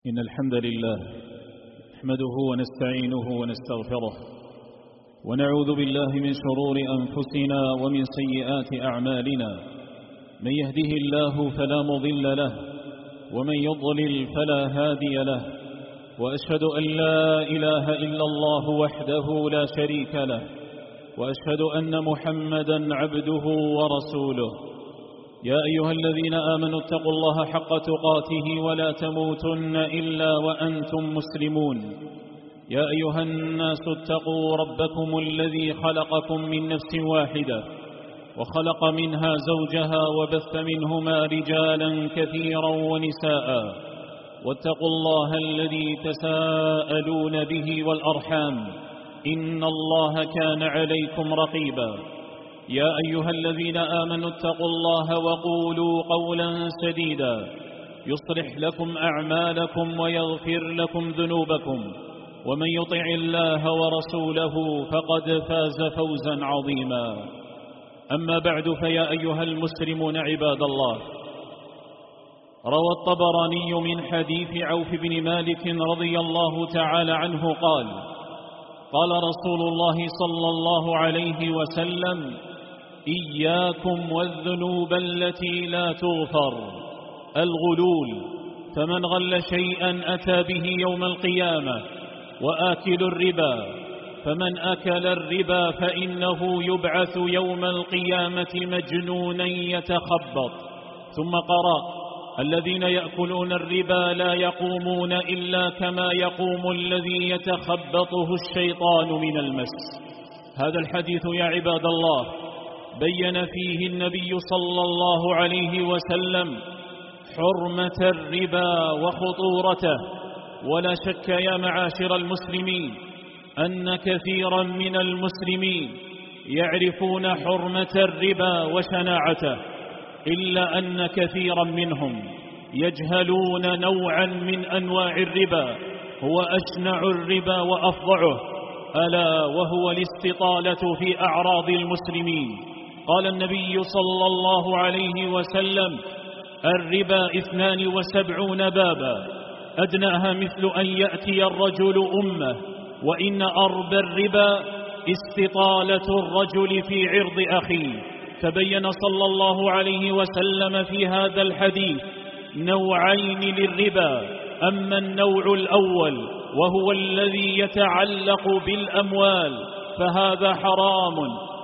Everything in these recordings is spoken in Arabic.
إن الحمد لله نحمده ونستعينه ونستغفره ونعوذ بالله من شرور أنفسنا ومن سيئات أعمالنا. من يهده الله فلا مضل له ومن يضلل فلا هادي له، وأشهد أن لا إله إلا الله وحده لا شريك له، وأشهد أن محمدا عبده ورسوله. يا أيها الذين آمنوا اتقوا الله حق تقاته ولا تموتن إلا وأنتم مسلمون. يا أيها الناس اتقوا ربكم الذي خلقكم من نفس واحدة وخلق منها زوجها وبث منهما رجالا كثيرا ونساء، واتقوا الله الذي تساءلون به والأرحام إن الله كان عليكم رقيبا. يا أيها الذين آمنوا اتقوا الله وقولوا قولا سديدا يصلح لكم أعمالكم ويغفر لكم ذنوبكم، ومن يطع الله ورسوله فقد فاز فوزا عظيما. أما بعد، فيا أيها المسلمون عباد الله، روى الطبراني من حديث عوف بن مالك رضي الله تعالى عنه قال: قال رسول الله صلى الله عليه وسلم: إياكم والذنوب التي لا تغفر، الغلول، فمن غل شيئا أتى به يوم القيامة، وآكل الربا، فمن أكل الربا فإنه يبعث يوم القيامة مجنونا يتخبط. ثم قرأ: الذين يأكلون الربا لا يقومون إلا كما يقوم الذي يتخبطه الشيطان من المس. هذا الحديث يا عباد الله بين فيه النبي صلى الله عليه وسلم حرمة الربا وخطورته. ولا شك يا معاشر المسلمين أن كثيرا من المسلمين يعرفون حرمة الربا وشناعته، إلا أن كثيرا منهم يجهلون نوعا من أنواع الربا هو أشنع الربا وأفظعه، ألا وهو الاستطالة في أعراض المسلمين. قال النبي صلى الله عليه وسلم: الربا 72 بابا، أدناها مثل أن يأتي الرجل أمه، وإن أربى الربا استطالة الرجل في عرض أخيه. فبين صلى الله عليه وسلم في هذا الحديث نوعين للربا. أما النوع الأول وهو الذي يتعلق بالأموال فهذا حرام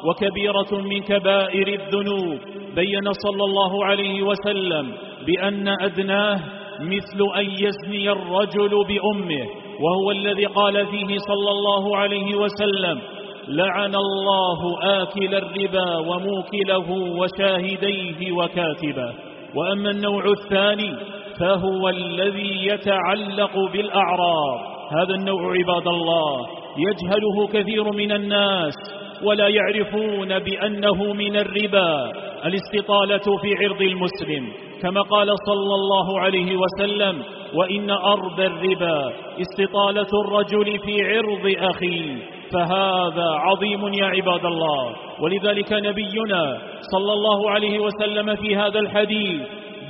وكبيرة من كبائر الذنوب. بين صلى الله عليه وسلم بأن أدناه مثل أن يزني الرجل بأمه، وهو الذي قال فيه صلى الله عليه وسلم: لعن الله آكل الربا وموكله وشاهديه وكاتبه. وأما النوع الثاني فهو الذي يتعلق بالأعراض. هذا النوع عباد الله يجهله كثير من الناس ولا يعرفون بأنه من الربا الاستطالة في عرض المسلم، كما قال صلى الله عليه وسلم: وإن أربى الربا استطالة الرجل في عرض أخيه. فهذا عظيم يا عباد الله. ولذلك نبينا صلى الله عليه وسلم في هذا الحديث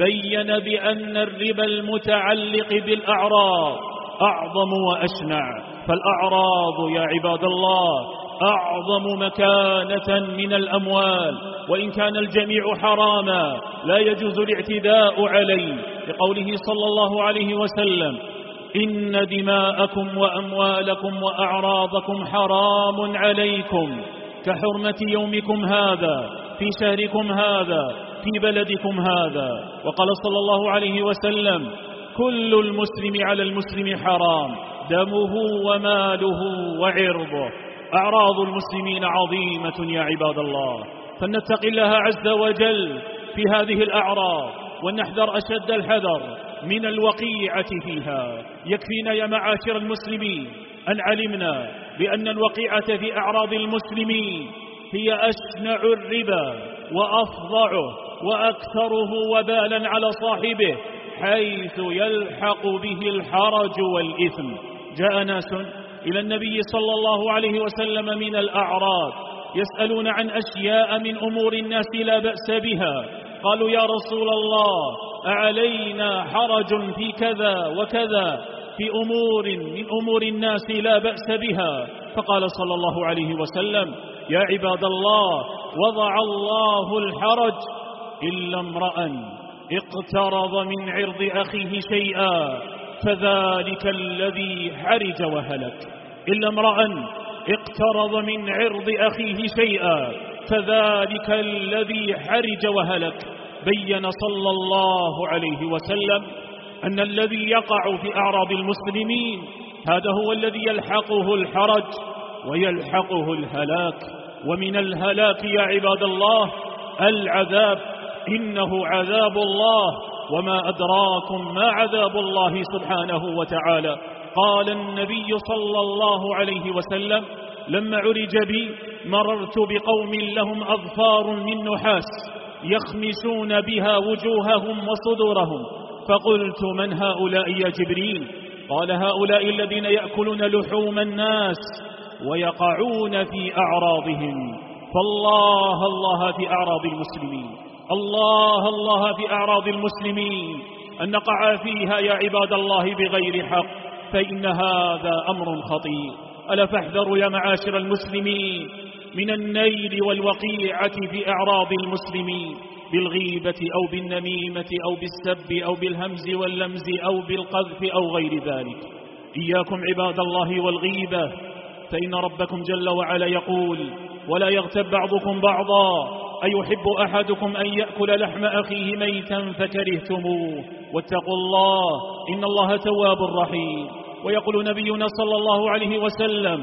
بين بأن الربا المتعلق بالأعراض أعظم وأشنع. فالأعراض يا عباد الله أعظم مكانة من الأموال، وإن كان الجميع حراما لا يجوز الاعتداء عليه، لقوله صلى الله عليه وسلم: إن دماءكم وأموالكم وأعراضكم حرام عليكم كحرمة يومكم هذا في شهركم هذا في بلدكم هذا. وقال صلى الله عليه وسلم: كل المسلم على المسلم حرام، دمه وماله وعرضه. أعراض المسلمين عظيمة يا عباد الله، فلنتق الله عز وجل في هذه الأعراض ونحذر أشد الحذر من الوقيعة فيها. يكفينا يا معاشر المسلمين أن علمنا بأن الوقيعة في أعراض المسلمين هي أشنع الربا وأفظعه وأكثره وبالا على صاحبه، حيث يلحق به الحرج والإثم. جاء ناس إلى النبي صلى الله عليه وسلم من الأعراب يسألون عن أشياء من أمور الناس لا بأس بها. قالوا: يا رسول الله، أعلينا حرج في كذا وكذا في أمور من أمور الناس لا بأس بها؟ فقال صلى الله عليه وسلم: يا عباد الله، وضع الله الحرج إلا امرأ اقترض من عرض أخيه شيئا فذلك الذي حرج وهلك. إلا امرأ اقترض من عرض أخيه شيئا فذلك الذي حرج وهلك. بين صلى الله عليه وسلم أن الذي يقع في أعراض المسلمين هذا هو الذي يلحقه الحرج ويلحقه الهلاك. ومن الهلاك يا عباد الله العذاب، إنه عذاب الله، وما أدراكم ما عذاب الله سبحانه وتعالى. قال النبي صلى الله عليه وسلم: لما عرج بي مررت بقوم لهم أظفار من نحاس يخمسون بها وجوههم وصدورهم، فقلت: من هؤلاء يا جبريل؟ قال: هؤلاء الذين يأكلون لحوم الناس ويقعون في أعراضهم. فالله الله في أعراض المسلمين، الله الله في أعراض المسلمين، أن نقع فيها يا عباد الله بغير حق، فإن هذا أمر خطير. ألا فاحذروا يا معاشر المسلمين من النيل والوقيعة في أعراض المسلمين بالغيبة أو بالنميمة أو بالسب أو بالهمز واللمز أو بالقذف أو غير ذلك. إياكم عباد الله والغيبة، فإن ربكم جل وعلا يقول: ولا يغتب بعضكم بعضا أيحب أحدكم أن يأكل لحم أخيه ميتا فكرهتموه واتقوا الله إن الله تواب رحيم. ويقول نبينا صلى الله عليه وسلم: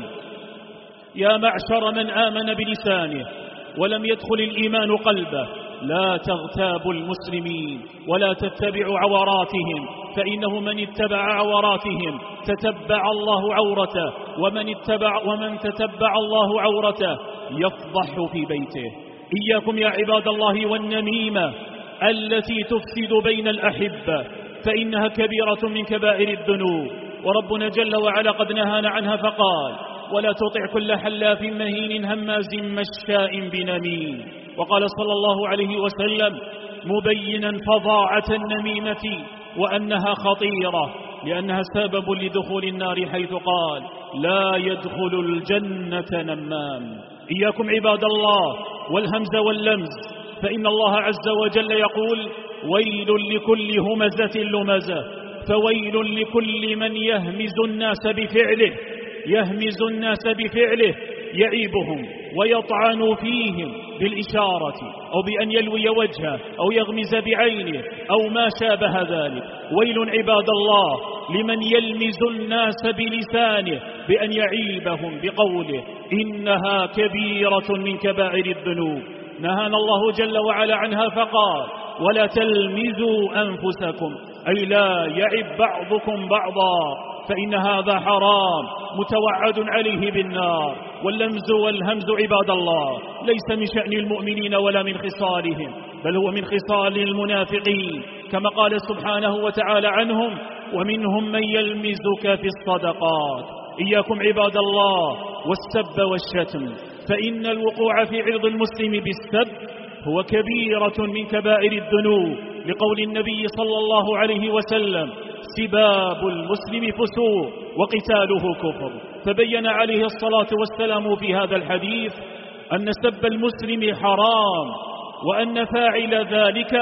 يا معشر من آمن بلسانه ولم يدخل الإيمان قلبه، لا تغتابوا المسلمين ولا تتبعوا عوراتهم، فإنه من اتبع عوراتهم تتبع الله عورته، ومن تتبع الله عورته يفضح في بيته. إياكم يا عباد الله والنميمة التي تفسد بين الأحبة، فإنها كبيرة من كبائر الذنوب، وربنا جل وعلا قد نهانا عنها فقال: ولا تطع كل حلاف مهين هماز مشاء بنميم. وقال صلى الله عليه وسلم مبينا فظاعة النميمة وأنها خطيرة لأنها سبب لدخول النار، حيث قال: لا يدخل الجنة نمام. إياكم عباد الله والهمز واللمز، فإن الله عز وجل يقول: ويل لكل همزة لمزة، فويل لكل من يهمز الناس بفعله يعيبهم ويطعن فيهم بالإشارة أو بأن يلوي وجهه أو يغمز بعينه أو ما شابه ذلك. ويل عباد الله لمن يلمز الناس بلسانه بأن يعيبهم بقوله: إنها كبيرة من كبائر الذنوب. نهانا الله جل وعلا عنها فقال: ولا تلمزوا أنفسكم، أي لا يعب بعضكم بعضا، فإن هذا حرام متوعد عليه بالنار. واللمز والهمز عباد الله ليس من شأن المؤمنين ولا من خصالهم، بل هو من خصال المنافقين، كما قال سبحانه وتعالى عنهم: ومنهم من يلمزك في الصدقات. إياكم عباد الله والسب والشتم، فإن الوقوع في عرض المسلم بالسب هو كبيرة من كبائر الذنوب، لقول النبي صلى الله عليه وسلم: سباب المسلم فسوق وقتاله كفر. فبين عليه الصلاة والسلام في هذا الحديث أن سب المسلم حرام، وأن فاعل ذلك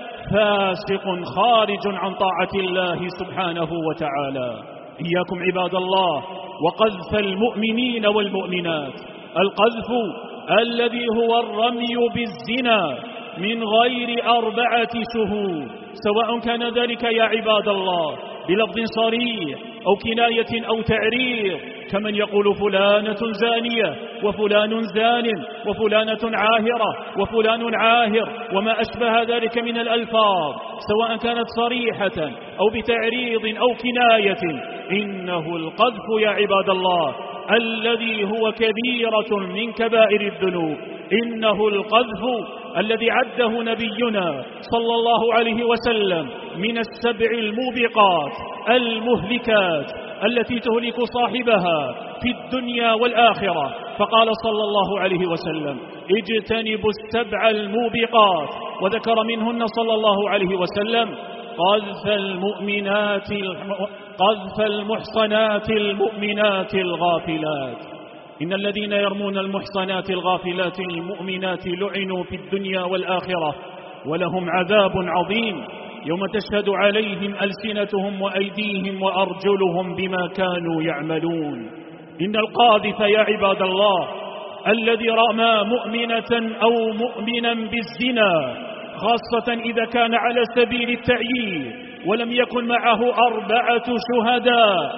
فاسق خارج عن طاعة الله سبحانه وتعالى. إياكم عباد الله وقذف المؤمنين والمؤمنات. القذف الذي هو الرمي بالزنا من غير 4 شهود، سواء كان ذلك يا عباد الله بلفظ صريح أو كناية أو تعريض، كمن يقول فلانة زانية وفلان زان وفلانة عاهرة وفلان عاهر وما أشبه ذلك من الألفاظ، سواء كانت صريحة أو بتعريض أو كناية. إنه القذف يا عباد الله الذي هو كبيرة من كبائر الذنوب. إنه القذف الذي عده نبينا صلى الله عليه وسلم من السبع الموبقات المهلكات التي تهلك صاحبها في الدنيا والآخرة. فقال صلى الله عليه وسلم: اجتنبوا السبع الموبقات، وذكر منهن صلى الله عليه وسلم قذف المحصنات المؤمنات الغافلات. إن الذين يرمون المحصنات الغافلات المؤمنات لعنوا في الدنيا والآخرة ولهم عذاب عظيم يوم تشهد عليهم ألسنتهم وأيديهم وأرجلهم بما كانوا يعملون. إن القاذف يا عباد الله الذي رمى مؤمنة أو مؤمنا بالزنا، خاصة إذا كان على سبيل التعيير ولم يكن معه 4 شهداء،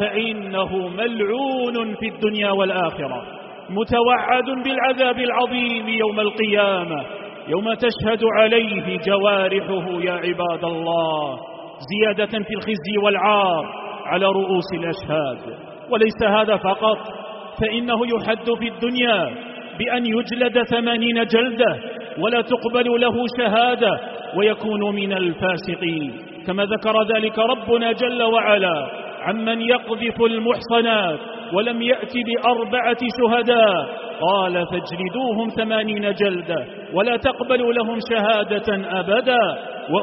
فإنه ملعون في الدنيا والآخرة، متوعد بالعذاب العظيم يوم القيامة يوم تشهد عليه جوارحه يا عباد الله، زيادة في الخزي والعار على رؤوس الأشهاد. وليس هذا فقط، فإنه يحد في الدنيا بأن يجلد 80 جلدة ولا تقبل له شهادة ويكون من الفاسقين، كما ذكر ذلك ربنا جل وعلا عمن يقذف المحصنات ولم يأت ب4 شهداء، قال: فاجلدوهم 80 جلدة ولا تقبلوا لهم شهادة أبدا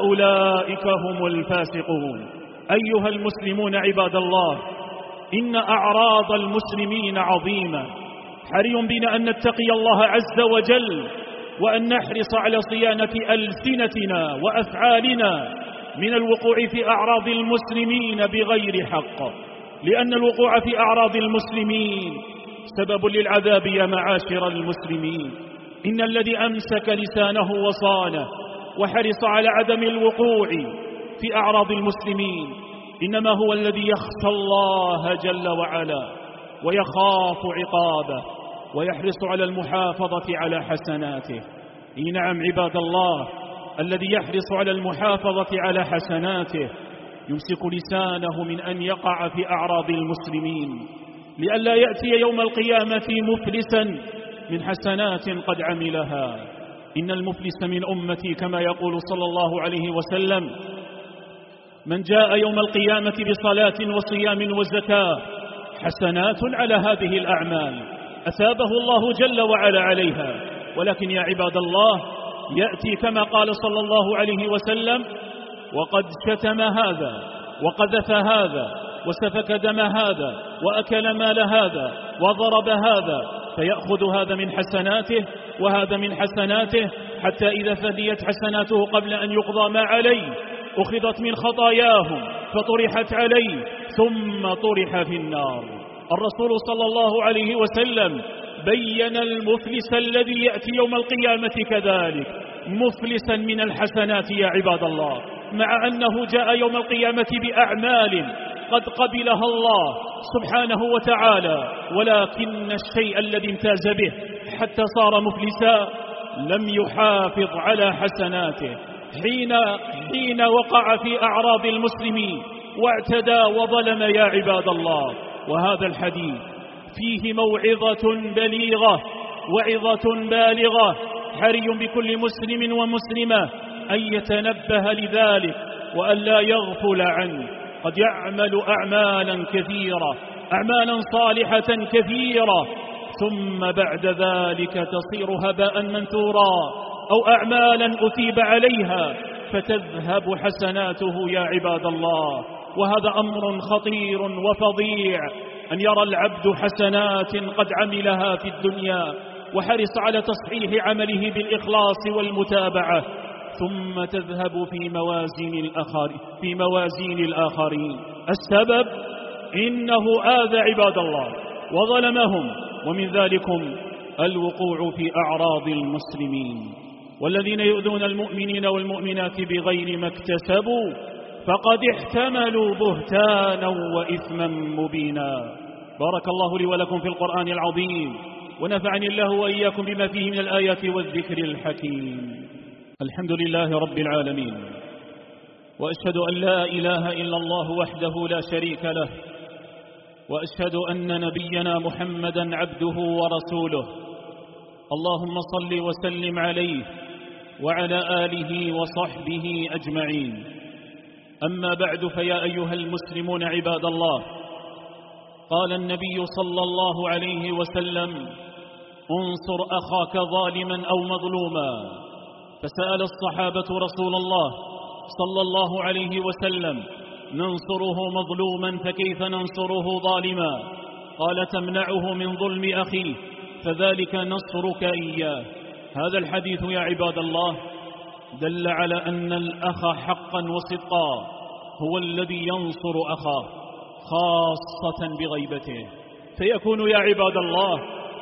وأولئك هم الفاسقون. أيها المسلمون عباد الله، إن أعراض المسلمين عظيمة، حري بنا أن نتقي الله عز وجل وأن نحرص على صيانة ألسنتنا وأفعالنا من الوقوع في أعراض المسلمين بغير حق، لأن الوقوع في أعراض المسلمين سبب للعذاب يا معاشر المسلمين. إن الذي أمسك لسانه وصانه وحرص على عدم الوقوع في أعراض المسلمين إنما هو الذي يخشى الله جل وعلا ويخاف عقابه ويحرص على المحافظة على حسناته. نعم عباد الله، الذي يحرص على المحافظة على حسناته يمسك لسانه من أن يقع في أعراض المسلمين لئلا يأتي يوم القيامة مفلسا من حسنات قد عملها. إن المفلس من أمتي كما يقول صلى الله عليه وسلم: من جاء يوم القيامة بصلاة وصيام وزكاة حسنات على هذه الأعمال أثابه الله جل وعلا عليها، ولكن يا عباد الله يأتي كما قال صلى الله عليه وسلم: وقد شتم هذا وقذف هذا وسفك دم هذا وأكل مال هذا وضرب هذا، فيأخذ هذا من حسناته وهذا من حسناته، حتى إذا فديت حسناته قبل أن يقضى ما عليه أخذت من خطاياهم فطرحت عليه ثم طرح في النار. الرسول صلى الله عليه وسلم بين المفلس الذي يأتي يوم القيامة كذلك مفلسا من الحسنات يا عباد الله، مع أنه جاء يوم القيامة بأعمال قد قبلها الله سبحانه وتعالى، ولكن الشيء الذي امتاز به حتى صار مفلسا لم يحافظ على حسناته حين وقع في أعراض المسلمين واعتدى وظلم يا عباد الله. وهذا الحديث فيه موعظة بليغة وعظة بالغة، حري بكل مسلم ومسلمة أن يتنبه لذلك وأن لا يغفل عنه. قد يعمل أعمالا كثيرة، أعمالا صالحة كثيرة، ثم بعد ذلك تصير هباء منثورا، أو أعمالا أثيب عليها فتذهب حسناته يا عباد الله. وهذا أمر خطير وفظيع، أن يرى العبد حسنات قد عملها في الدنيا وحرص على تصحيح عمله بالإخلاص والمتابعة، ثم تذهب في موازين الآخرين. السبب إنه آذى عباد الله وظلمهم، ومن ذلكم الوقوع في أعراض المسلمين. والذين يؤذون المؤمنين والمؤمنات بغير ما اكتسبوا فقد احتملوا بهتانا وإثما مبينا. بارك الله لي ولكم في القرآن العظيم، ونفعني الله وإياكم بما فيه من الآيات والذكر الحكيم. الحمد لله رب العالمين، وأشهد أن لا إله إلا الله وحده لا شريك له، وأشهد أن نبينا محمدا عبده ورسوله. اللهم صل وسلم عليه وعلى آله وصحبه أجمعين. أما بعد، فيا أيها المسلمون عباد الله، قال النبي صلى الله عليه وسلم: انصر أخاك ظالما أو مظلوما. فسأل الصحابة رسول الله صلى الله عليه وسلم: ننصره مظلوما فكيف ننصره ظالما؟ قال: تمنعه من ظلم أخيه فذلك نصرك إياه. هذا الحديث يا عباد الله دل على أن الأخ حقا وصدقا هو الذي ينصر أخاه خاصة بغيبته، فيكون يا عباد الله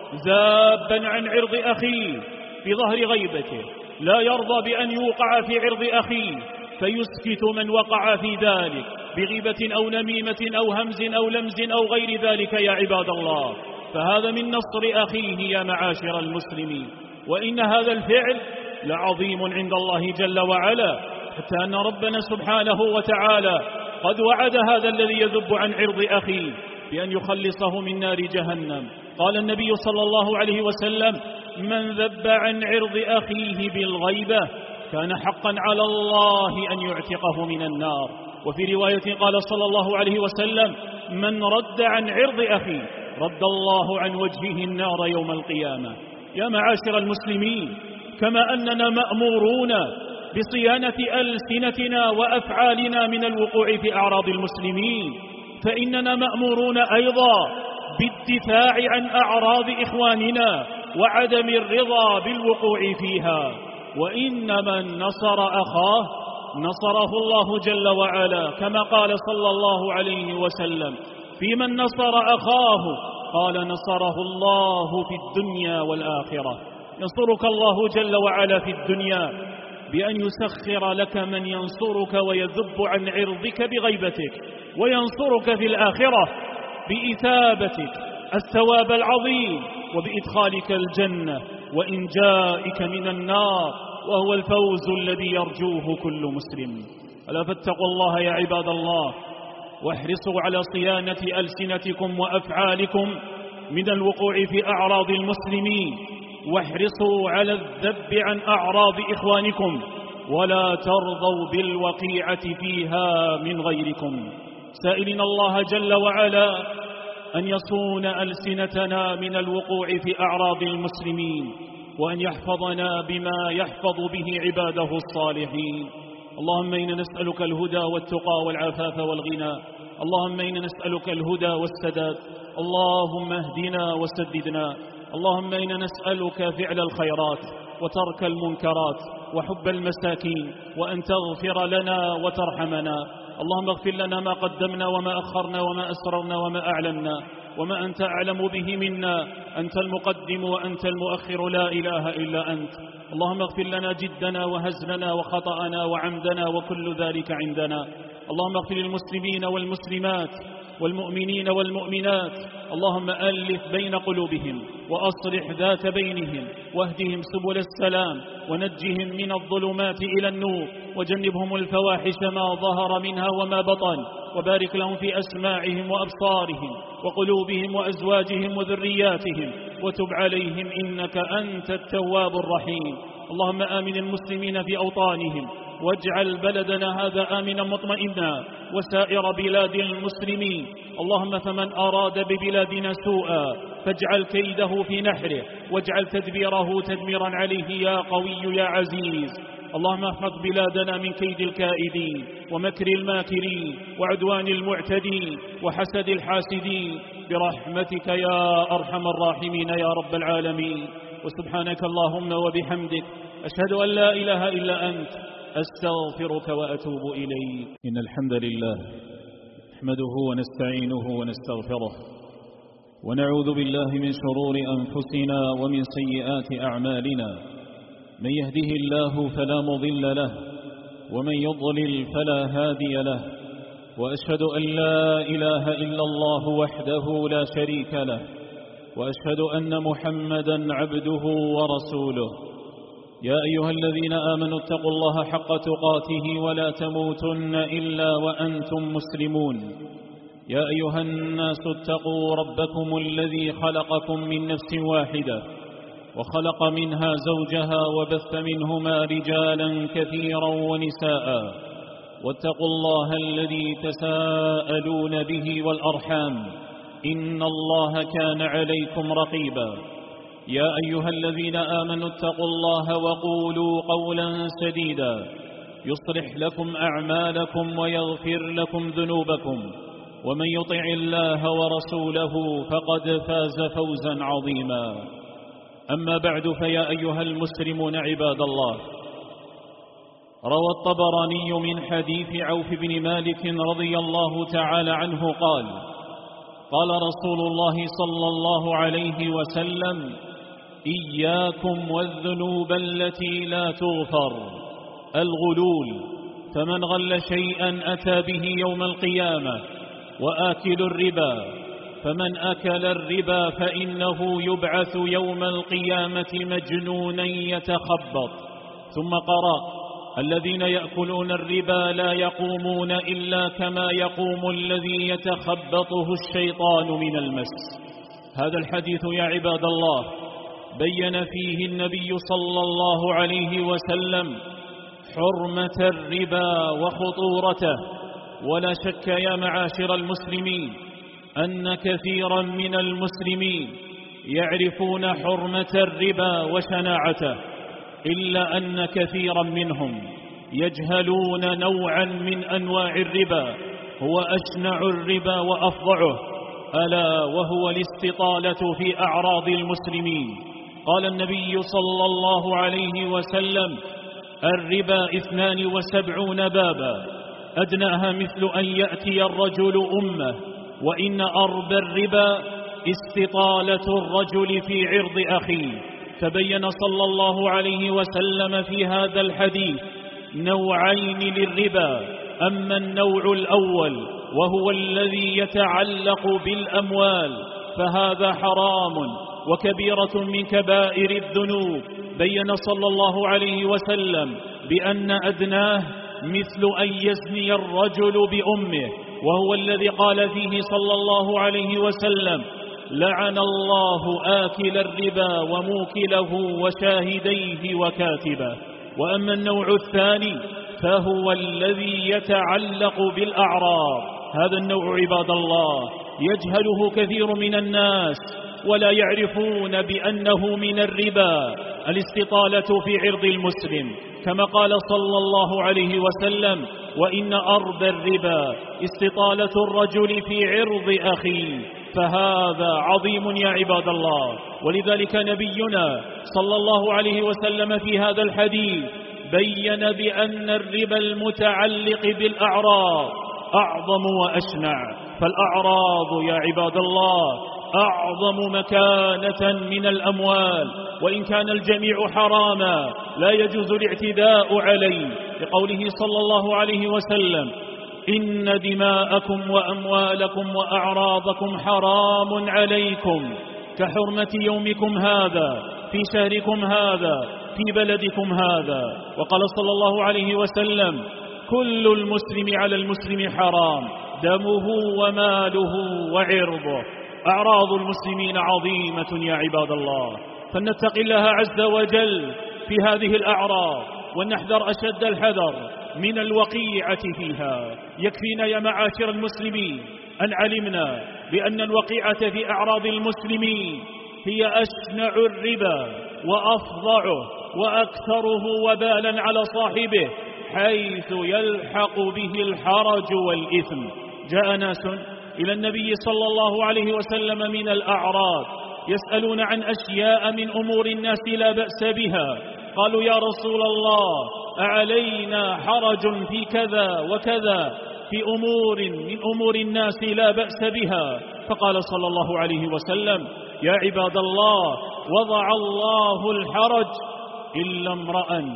ذابا عن عرض أخيه بظهر غيبته، لا يرضى بأن يوقع في عرض أخيه فيسكت من وقع في ذلك بغيبة أو نميمة أو همز أو لمز أو غير ذلك يا عباد الله. فهذا من نصر أخيه يا معاشر المسلمين، وإن هذا الفعل لعظيم عند الله جل وعلا، حتى أن ربنا سبحانه وتعالى قد وعد هذا الذي يذب عن عرض أخيه بأن يخلصه من نار جهنم. قال النبي صلى الله عليه وسلم: من ذب عن عرض أخيه بالغيبة كان حقا على الله أن يعتقه من النار. وفي رواية قال صلى الله عليه وسلم: من رد عن عرض أخيه رد الله عن وجهه النار يوم القيامة. يا معاشر المسلمين، كما أننا مأمورون بصيانة ألسنتنا وأفعالنا من الوقوع في أعراض المسلمين، فإننا مأمورون أيضا بالدفاع عن أعراض إخواننا وعدم الرضا بالوقوع فيها. وإن من نصر أخاه نصره الله جل وعلا، كما قال صلى الله عليه وسلم في من نصر أخاه قال: نصره الله في الدنيا والآخرة. ينصرك الله جل وعلا في الدنيا بأن يسخر لك من ينصرك ويذب عن عرضك بغيبتك، وينصرك في الآخرة بإثابتك الثواب العظيم وبإدخالك الجنة وإنجائك من النار، وهو الفوز الذي يرجوه كل مسلم. ألا فاتقوا الله يا عباد الله، واحرصوا على صيانة ألسنتكم وأفعالكم من الوقوع في أعراض المسلمين، واحرصوا على الذب عن أعراض إخوانكم، ولا ترضوا بالوقيعة فيها من غيركم، سائلين الله جل وعلا أن يصون ألسنتنا من الوقوع في أعراض المسلمين، وأن يحفظنا بما يحفظ به عباده الصالحين. اللهم إنا نسألك الهدى والتقى والعفاف والغنى، اللهم إنا نسألك الهدى والسداد، اللهم اهدنا وسددنا، اللهم إنا نسألك فعل الخيرات وترك المنكرات وحب المساكين، وأن تغفر لنا وترحمنا. اللهم اغفر لنا ما قدمنا وما أخرنا وما أسررنا وما أعلنا وما أنت أعلم به منا، أنت المقدم وأنت المؤخر، لا إله إلا أنت. اللهم اغفر لنا جدنا وهزلنا وخطأنا وعمدنا وكل ذلك عندنا. اللهم اغفر للمسلمين والمسلمات والمؤمنين والمؤمنات، اللهم ألف بين قلوبهم وأصلح ذات بينهم، واهدهم سبل السلام، ونجهم من الظلمات إلى النور، وجنبهم الفواحش ما ظهر منها وما بطن، وبارك لهم في أسماعهم وأبصارهم وقلوبهم وأزواجهم وذرياتهم، وتب عليهم إنك أنت التواب الرحيم. اللهم آمن المسلمين في أوطانهم، واجعل بلدنا هذا آمنا مطمئنا وسائر بلاد المسلمين. اللهم فمن أراد ببلادنا سوءا فاجعل كيده في نحره، واجعل تدبيره تدميرا عليه يا قوي يا عزيز. اللهم احفظ بلادنا من كيد الكائدين ومكر الماكرين وعدوان المعتدين وحسد الحاسدين برحمتك يا أرحم الراحمين يا رب العالمين. وسبحانك اللهم وبحمدك، أشهد أن لا إله إلا أنت، أستغفرك وأتوب إليك. إن الحمد لله نحمده ونستعينه ونستغفره، ونعوذ بالله من شرور أنفسنا ومن سيئات أعمالنا. من يهده الله فلا مضل له، ومن يضلل فلا هادي له، وأشهد أن لا إله إلا الله وحده لا شريك له، وأشهد أن محمدا عبده ورسوله. يا أيها الذين آمنوا اتقوا الله حق تقاته ولا تموتن إلا وأنتم مسلمون. يا أيها الناس اتقوا ربكم الذي خلقكم من نفس واحدة، وخلق منها زوجها، وبث منهما رجالا كثيرا ونساء، واتقوا الله الذي تساءلون به والأرحام، إن الله كان عليكم رقيبا. يا أيها الذين آمنوا اتقوا الله وقولوا قولا سديدا يصلح لكم أعمالكم ويغفر لكم ذنوبكم، ومن يطع الله ورسوله فقد فاز فوزا عظيما. أما بعد، فيا أيها المسلمون عباد الله، روى الطبراني من حديث عوف بن مالك رضي الله تعالى عنه قال: قال رسول الله صلى الله عليه وسلم: إياكم والذنوب التي لا تغفر، الغلول، فمن غل شيئا أتى به يوم القيامة، وآكل الربا، فمن أكل الربا فإنه يبعث يوم القيامة مجنونا يتخبط. ثم قرأ: الذين يأكلون الربا لا يقومون إلا كما يقوم الذي يتخبطه الشيطان من المس. هذا الحديث يا عباد الله بين فيه النبي صلى الله عليه وسلم حرمة الربا وخطورته. ولا شك يا معاشر المسلمين أن كثيرا من المسلمين يعرفون حرمة الربا وشناعته، إلا أن كثيرا منهم يجهلون نوعا من أنواع الربا هو أشنع الربا وأفظعه، ألا وهو الاستطالة في أعراض المسلمين. قال النبي صلى الله عليه وسلم: الربا 72 بابا، أدناها مثل أن يأتي الرجل أمه، وإن أربى الربا استطالة الرجل في عرض أخيه. فبين صلى الله عليه وسلم في هذا الحديث نوعين للربا. أما النوع الأول وهو الذي يتعلق بالأموال فهذا حرام وكبيرة من كبائر الذنوب. بين صلى الله عليه وسلم بأن أدناه مثل أن يزني الرجل بأمه، وهو الذي قال فيه صلى الله عليه وسلم: لعن الله آكل الربا وموكله وشاهديه وكاتبه. وأما النوع الثاني فهو الذي يتعلق بالأعراض. هذا النوع عباد الله يجهله كثير من الناس ولا يعرفون بأنه من الربا الاستطالة في عرض المسلم، كما قال صلى الله عليه وسلم: وإن أربى الربا استطالة الرجل في عرض أخيه. فهذا عظيم يا عباد الله. ولذلك نبينا صلى الله عليه وسلم في هذا الحديث بين بأن الربا المتعلق بالأعراض أعظم وأشنع. فالأعراض يا عباد الله أعظم مكانة من الأموال، وإن كان الجميع حراما لا يجوز الاعتداء عليه، لقوله صلى الله عليه وسلم: إن دماءكم وأموالكم وأعراضكم حرام عليكم كحرمة يومكم هذا في شهركم هذا في بلدكم هذا. وقال صلى الله عليه وسلم: كل المسلم على المسلم حرام، دمه وماله وعرضه. أعراض المسلمين عظيمة يا عباد الله، فلنتق الله عز وجل في هذه الأعراض ونحذر أشد الحذر من الوقيعة فيها. يكفينا يا معاشر المسلمين أن علمنا بأن الوقيعة في أعراض المسلمين هي أشنع الربا وأفظعه وأكثره وبالا على صاحبه، حيث يلحق به الحرج والإثم. جاء ناس إلى النبي صلى الله عليه وسلم من الأعراب يسألون عن أشياء من أمور الناس لا بأس بها. قالوا: يا رسول الله، أعلينا حرج في كذا وكذا في أمور من أمور الناس لا بأس بها. فقال صلى الله عليه وسلم: يا عباد الله، وضع الله الحرج إلا امرأ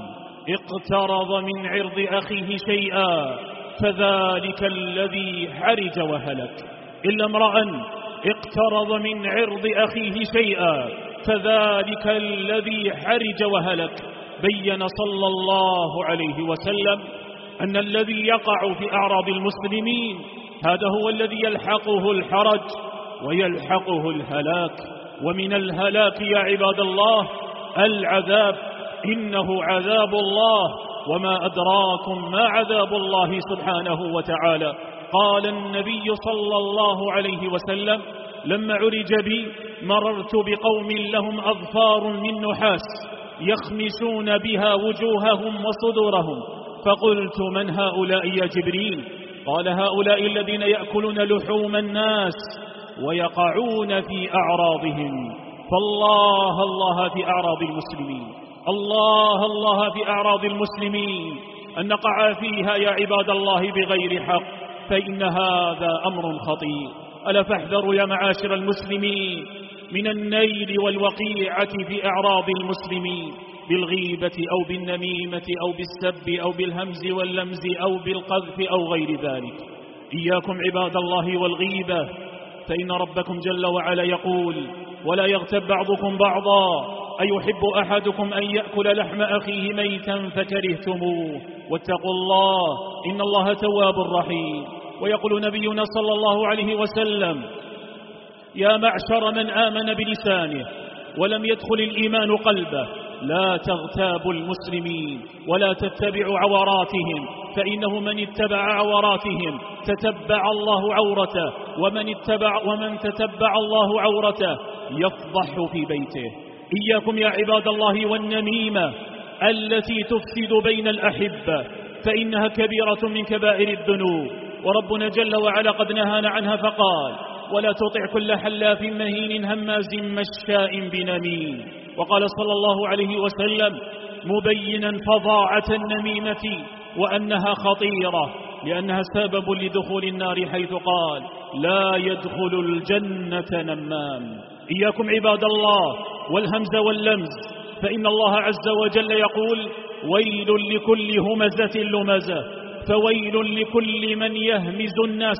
اقترض من عرض أخيه شيئا فذلك الذي حرج وهلك. إلا امرأ اقترض من عرض أخيه شيئا فذلك الذي حرج وهلك. بين صلى الله عليه وسلم أن الذي يقع في أعراض المسلمين هذا هو الذي يلحقه الحرج ويلحقه الهلاك. ومن الهلاك يا عباد الله العذاب، إنه عذاب الله، وما أدراكم ما عذاب الله سبحانه وتعالى. قال النبي صلى الله عليه وسلم: لما عرج بي مررت بقوم لهم أظفار من نحاس يخمسون بها وجوههم وصدورهم، فقلت من هؤلاء يا جبريل؟ قال هؤلاء الذين يأكلون لحوم الناس ويقعون في أعراضهم. فالله الله في أعراض المسلمين، الله الله في أعراض المسلمين، أن نقع فيها يا عباد الله بغير حق، فإن هذا أمر خطير. ألا فاحذروا يا معاشر المسلمين من النيل والوقيعة في أعراض المسلمين بالغيبة أو بالنميمة أو بالسب أو بالهمز واللمز أو بالقذف أو غير ذلك. إياكم عباد الله والغيبة، فإن ربكم جل وعلا يقول ولا يغتب بعضكم بعضا أيحب أحدكم أن يأكل لحم أخيه ميتا فكرهتموه واتقوا الله إن الله تواب رحيم. ويقول نبينا صلى الله عليه وسلم يا معشر من آمن بلسانه ولم يدخل الإيمان قلبه لا تغتابوا المسلمين ولا تتبعوا عوراتهم، فإنه من اتبع عوراتهم تتبع الله عورته، ومن تتبع الله عورته يفضح في بيته. إياكم يا عباد الله والنميمة التي تفسد بين الأحبة، فإنها كبيرة من كبائر الذنوب، وربنا جل وعلا قد نهانا عنها فقال ولا تطع كل حلاف مهين هماز مشاء بنميم. وقال صلى الله عليه وسلم مبينا فظاعة النميمة وأنها خطيرة لأنها سبب لدخول النار، حيث قال لا يدخل الجنة نمام. إياكم عباد الله والهمز واللمز، فإن الله عز وجل يقول ويل لكل همزة لمزة، فويل لكل من يهمز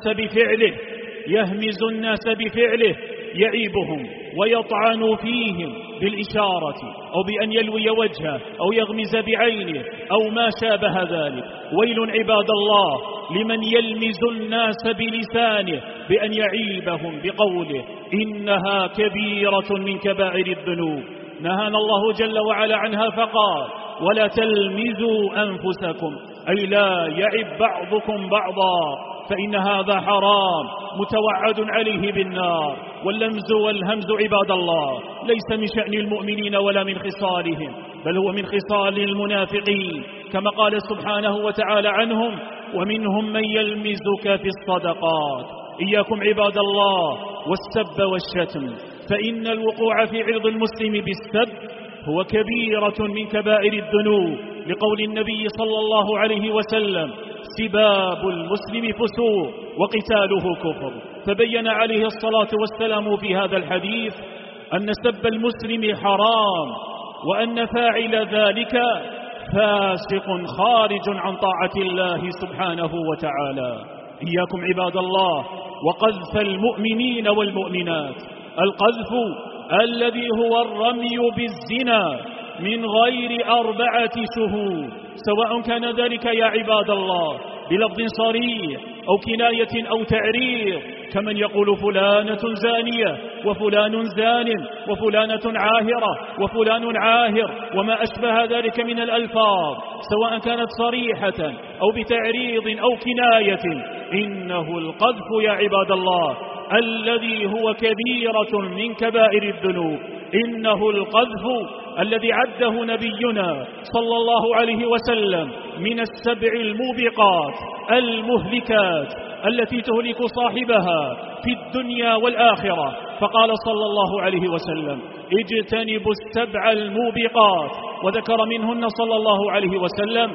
الناس بفعله يعيبهم ويطعن فيهم بالإشارة أو بأن يلوي وجهه أو يغمز بعينه أو ما شابه ذلك. ويل عباد الله لمن يلمز الناس بلسانه بأن يعيبهم بقوله إنها كبيرة من كبائر الذنوب، نهانا الله جل وعلا عنها فقال ولا تلمزوا أنفسكم، أي لا يعب بعضكم بعضا، فإن هذا حرام متوعد عليه بالنار. واللمز والهمز عباد الله ليس من شأن المؤمنين ولا من خصالهم، بل هو من خصال المنافقين، كما قال سبحانه وتعالى عنهم ومنهم من يلمزك في الصدقات. إياكم عباد الله والسب والشتم، فإن الوقوع في عرض المسلم بالسب هو كبيرة من كبائر الذنوب، لقول النبي صلى الله عليه وسلم سباب المسلم فسوق وقتاله كفر. فبين عليه الصلاة والسلام في هذا الحديث أن سب المسلم حرام، وأن فاعل ذلك فاسق خارج عن طاعة الله سبحانه وتعالى. إياكم عباد الله وقذف المؤمنين والمؤمنات، القذف الذي هو الرمي بالزنا من غير 4 شهود، سواء كان ذلك يا عباد الله بلفظ صريح أو كناية أو تعريض، كمن يقول فلانة زانية وفلان زان وفلانة عاهرة وفلان عاهر وما أشبه ذلك من الألفاظ، سواء كانت صريحة أو بتعريض أو كناية. إنه القذف يا عباد الله الذي هو كبيرة من كبائر الذنوب، إنه القذف الذي عده نبينا صلى الله عليه وسلم من 7 الموبقات المهلكات التي تهلك صاحبها في الدنيا والآخرة. فقال صلى الله عليه وسلم اجتنبوا 7 الموبقات، وذكر منهن صلى الله عليه وسلم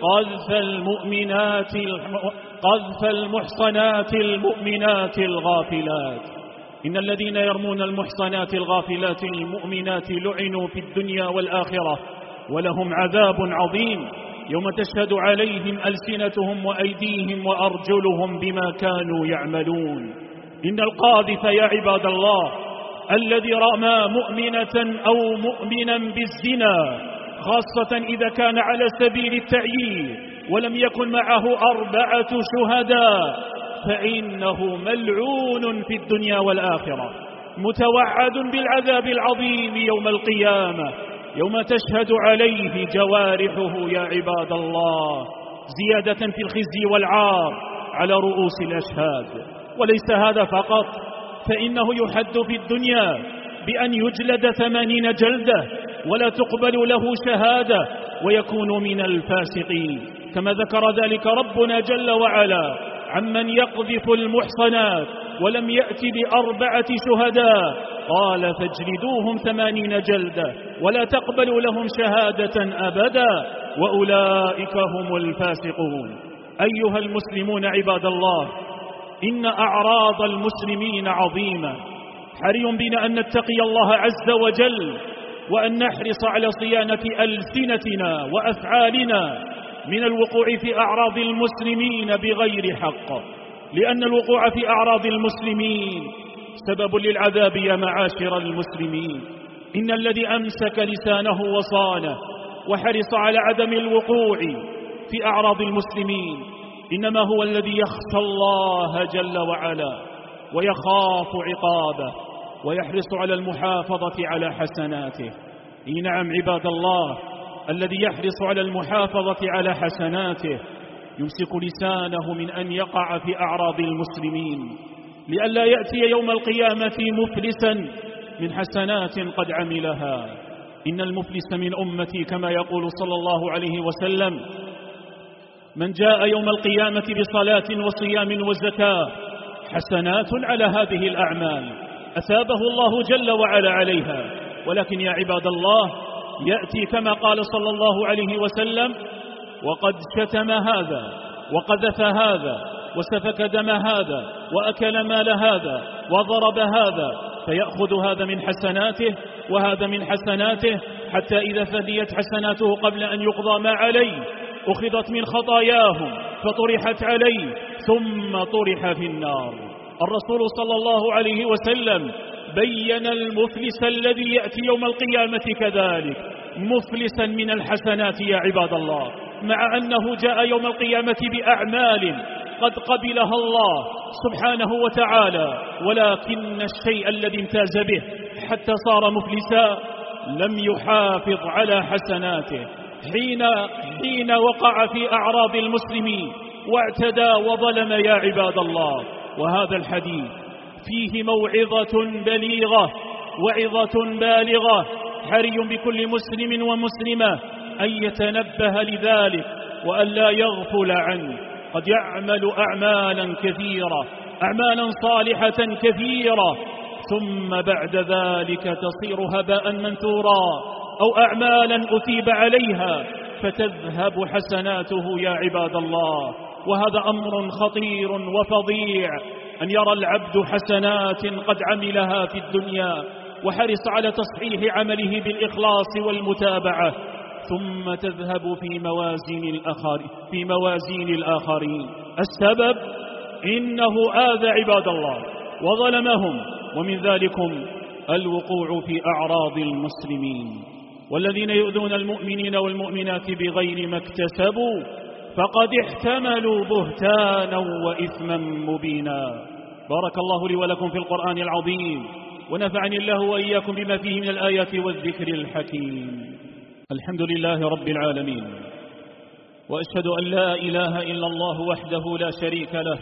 قذف المحصنات المؤمنات الغافلات. إن الذين يرمون المحصنات الغافلات المؤمنات لعنوا في الدنيا والآخرة ولهم عذاب عظيم يوم تشهد عليهم ألسنتهم وأيديهم وأرجلهم بما كانوا يعملون. إن القاذف يا عباد الله الذي رمى مؤمنة أو مؤمنا بالزنا، خاصة إذا كان على سبيل التعيين ولم يكن معه 4 شهداء، فإنه ملعون في الدنيا والآخرة، متوعد بالعذاب العظيم يوم القيامة يوم تشهد عليه جوارحه يا عباد الله، زيادة في الخزي والعار على رؤوس الأشهاد. وليس هذا فقط، فإنه يحد في الدنيا بأن يجلد 80 جلدة ولا تقبل له شهادة ويكون من الفاسقين، كما ذكر ذلك ربنا جل وعلا عمن يقذف المحصنات ولم يأت ب4 شهداء، قال فاجلدوهم 80 جلدة ولا تقبلوا لهم شهادة أبدا وأولئك هم الفاسقون. أيها المسلمون عباد الله، إن أعراض المسلمين عظيمة، حري بنا أن نتقي الله عز وجل وأن نحرص على صيانة ألسنتنا وأفعالنا من الوقوع في أعراض المسلمين بغير حق، لأن الوقوع في أعراض المسلمين سبب للعذاب يا معاشر المسلمين. إن الذي أمسك لسانه وصانه وحرص على عدم الوقوع في أعراض المسلمين إنما هو الذي يخشى الله جل وعلا ويخاف عقابه ويحرص على المحافظة على حسناته. نعم عباد الله، الذي يحرص على المحافظة على حسناته يمسك لسانه من أن يقع في أعراض المسلمين لئلا يأتي يوم القيامة مفلسا من حسنات قد عملها. إن المفلس من أمتي كما يقول صلى الله عليه وسلم من جاء يوم القيامة بصلاة وصيام وزكاة حسنات على هذه الأعمال أثابه الله جل وعلا عليها، ولكن يا عباد الله يأتي كما قال صلى الله عليه وسلم وقد شتم هذا وقذف هذا وسفك دم هذا وأكل مال هذا وضرب هذا، فيأخذ هذا من حسناته وهذا من حسناته، حتى إذا فديت حسناته قبل أن يقضى ما عليه أخذت من خطاياهم فطرحت عليه ثم طرح في النار. الرسول صلى الله عليه وسلم بين المفلس الذي يأتي يوم القيامة كذلك مفلسا من الحسنات يا عباد الله، مع أنه جاء يوم القيامة بأعمال قد قبلها الله سبحانه وتعالى، ولكن الشيء الذي امتاز به حتى صار مفلسا لم يحافظ على حسناته حين وقع في أعراض المسلمين واعتدى وظلم يا عباد الله. وهذا الحديث فيه موعظة بليغة وعظة بالغة، حري بكل مسلم ومسلمة أن يتنبه لذلك وأن لا يغفل عنه. قد يعمل أعمالا كثيرة، أعمالا صالحة كثيرة، ثم بعد ذلك تصير هباء منثورا، أو أعمالا أثيب عليها فتذهب حسناته يا عباد الله. وهذا أمر خطير وفظيع أن يرى العبد حسنات قد عملها في الدنيا وحرص على تصحيح عمله بالإخلاص والمتابعة ثم تذهب في موازين الآخرين. السبب إنه آذى عباد الله وظلمهم، ومن ذلكم الوقوع في أعراض المسلمين. والذين يؤذون المؤمنين والمؤمنات بغير ما اكتسبوا فقد احتملوا بهتانا وإثما مبينا. بارك الله لي ولكم في القرآن العظيم، ونفعني الله وإياكم بما فيه من الآيات والذكر الحكيم. الحمد لله رب العالمين، وأشهد أن لا إله إلا الله وحده لا شريك له،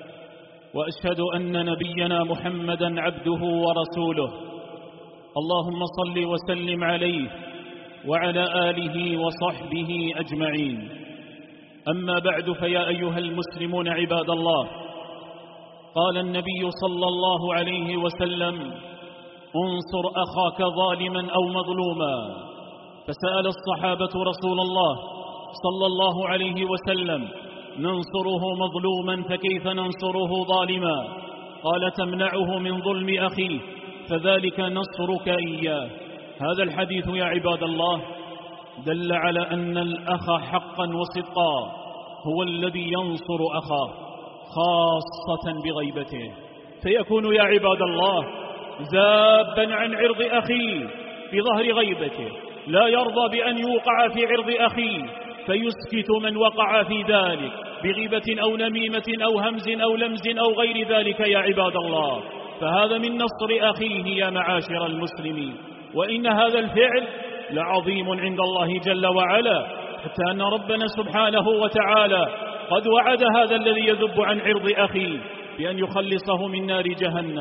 وأشهد أن نبينا محمدا عبده ورسوله. اللهم صل وسلم عليه وعلى آله وصحبه أجمعين. أما بعد، فيا أيها المسلمون عباد الله، قال النبي صلى الله عليه وسلم: انصر أخاك ظالما أو مظلوما. فسأل الصحابة رسول الله صلى الله عليه وسلم: ننصره مظلوما فكيف ننصره ظالما؟ قال: تمنعه من ظلم أخيه فذلك نصرك إياه. هذا الحديث يا عباد الله دل على أن الأخ حقا وصدقا هو الذي ينصر أخاه خاصة بغيبته، فيكون يا عباد الله ذابا عن عرض أخيه بظهر غيبته، لا يرضى بأن يوقع في عرض أخيه فيسكت من وقع في ذلك بغيبة أو نميمة أو همز أو لمز أو غير ذلك يا عباد الله. فهذا من نصر أخيه يا معاشر المسلمين، وإن هذا الفعل لعظيم عند الله جل وعلا، حتى أن ربنا سبحانه وتعالى قد وعد هذا الذي يذب عن عرض أخيه بأن يخلصه من نار جهنم.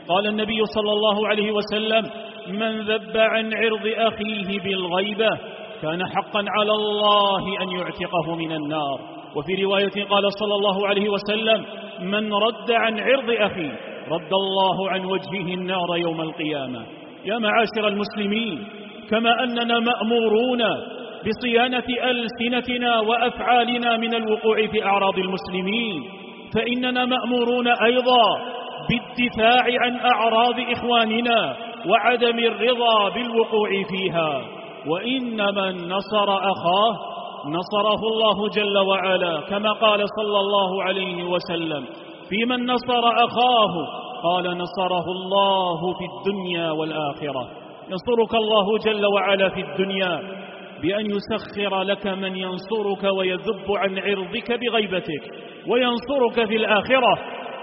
قال النبي صلى الله عليه وسلم: من ذب عن عرض أخيه بالغيبة كان حقا على الله أن يعتقه من النار. وفي رواية قال صلى الله عليه وسلم: من رد عن عرض أخيه رد الله عن وجهه النار يوم القيامة. يا معاشر المسلمين، كما أننا مأمورون بصيانة ألسنتنا وأفعالنا من الوقوع في أعراض المسلمين، فإننا مأمورون أيضا بالدفاع عن أعراض إخواننا وعدم الرضا بالوقوع فيها. وإن من نصر أخاه نصره الله جل وعلا، كما قال صلى الله عليه وسلم: في من نصر أخاه قال نصره الله في الدنيا والآخرة. ينصرك الله جل وعلا في الدنيا بأن يسخر لك من ينصرك ويذب عن عرضك بغيبتك، وينصرك في الآخرة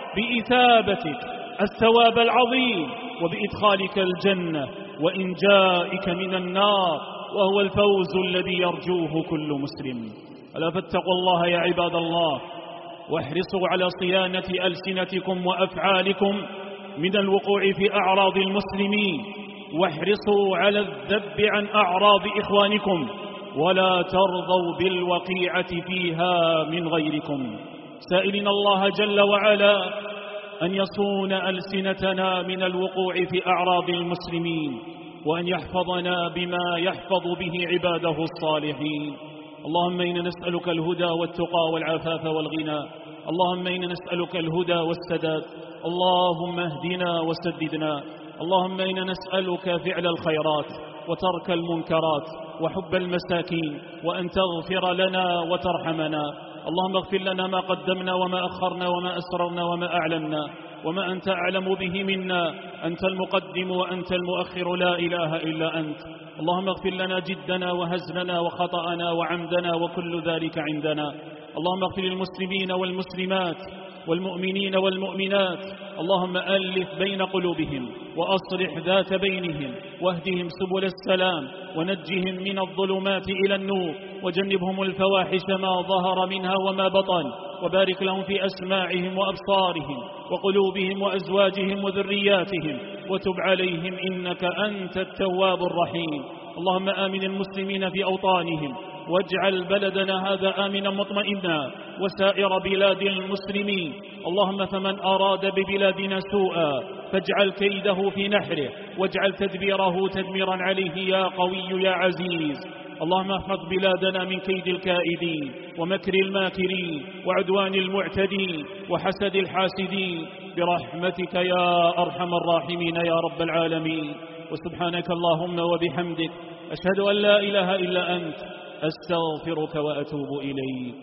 بإثابتك الثواب العظيم وبإدخالك الجنة وإنجائك من النار، وهو الفوز الذي يرجوه كل مسلم. ألا فاتقوا الله يا عباد الله، واحرصوا على صيانة ألسنتكم وأفعالكم من الوقوع في أعراض المسلمين، واحرصوا على الذب عن أعراض إخوانكم، ولا ترضوا بالوقيعة فيها من غيركم، سائلين الله جل وعلا أن يصون ألسنتنا من الوقوع في أعراض المسلمين، وأن يحفظنا بما يحفظ به عباده الصالحين. اللهم إنا نسألك الهدى والتقى والعفاف والغنى، اللهم إنا نسألك الهدى والسداد، اللهم اهدنا وسددنا، اللهم إنا نسألك فعل الخيرات وترك المنكرات وحب المساكين، وأن تغفر لنا وترحمنا. اللهم اغفر لنا ما قدمنا وما أخرنا وما أسررنا وما أعلنا وما أنت أعلم به منا، أنت المقدم وأنت المؤخر، لا إله إلا أنت. اللهم اغفر لنا جدنا وهزلنا وخطأنا وعمدنا وكل ذلك عندنا. اللهم اغفر للمسلمين والمسلمات والمؤمنين والمؤمنات، اللهم ألف بين قلوبهم وأصلح ذات بينهم، واهدهم سبل السلام، ونجهم من الظلمات إلى النور، وجنبهم الفواحش ما ظهر منها وما بطن، وبارك لهم في أسماعهم وأبصارهم وقلوبهم وأزواجهم وذرياتهم، وتب عليهم إنك أنت التواب الرحيم. اللهم آمن المسلمين في أوطانهم، واجعل بلدنا هذا آمنا مطمئنا وسائر بلاد المسلمين. اللهم فمن أراد ببلادنا سوءا فاجعل كيده في نحره، واجعل تدبيره تدميرا عليه يا قوي يا عزيز. اللهم احفظ بلادنا من كيد الكائدين ومكر الماكرين وعدوان المعتدين وحسد الحاسدين برحمتك يا أرحم الراحمين يا رب العالمين. وسبحانك اللهم وبحمدك، أشهد أن لا إله إلا أنت، أستغفرك وأتوب إليك.